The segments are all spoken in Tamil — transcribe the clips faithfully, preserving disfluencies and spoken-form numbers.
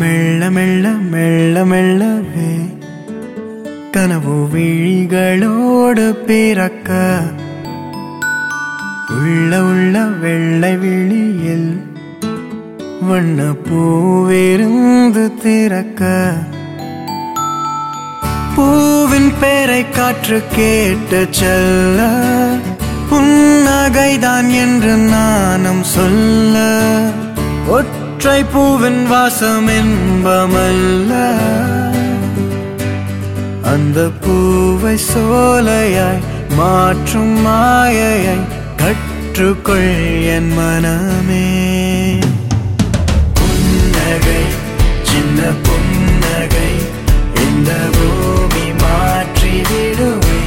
மெல்ல மெல்ல மெல்ல மெல்லவே கனவு விழிகளோடு பிறக்க உள்ள உள்ள வெள்ளை விழியில் வண்ண பூவிருந்து திறக்க பூவின் பேரை காற்று கேட்டு செல்ல புன்னகைதான் என்று நானும் சொல்ல ஒற்றை பூவின் வாசம் என்பமல்ல அந்த பூவை சோலையாய் மாற்றும் மாயையை கற்றுக்கொள் என் மனமே புன்னகை சின்ன புன்னகை இந்த பூமி மாற்றி விடுவே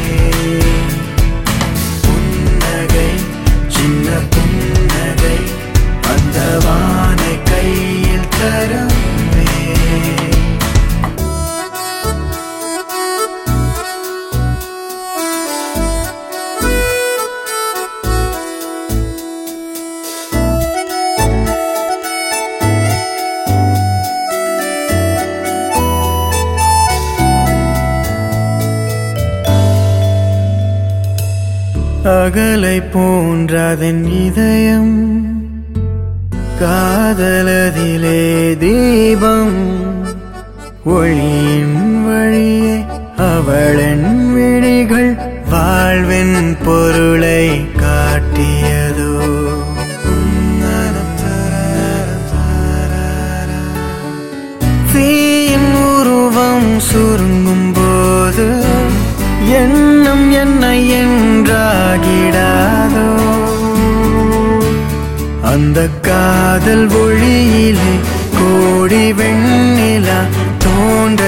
புன்னகை சின்ன புன்னகை அந்த வானை கையில் தருவே அகலை போன்றதன் இதயம் காதலதிலே தீபம் ஒளியின் வழியே அவளின் விழிகள் வாழ்வின் பொருளை காட்டியதோ தீயின் உருவம் சுருங்கும் போது எண்ணம் என்னை என்றாகிடாதோ அந்த காதல் ஒளியிலே கோடி வெண்ணிலா தோன்ற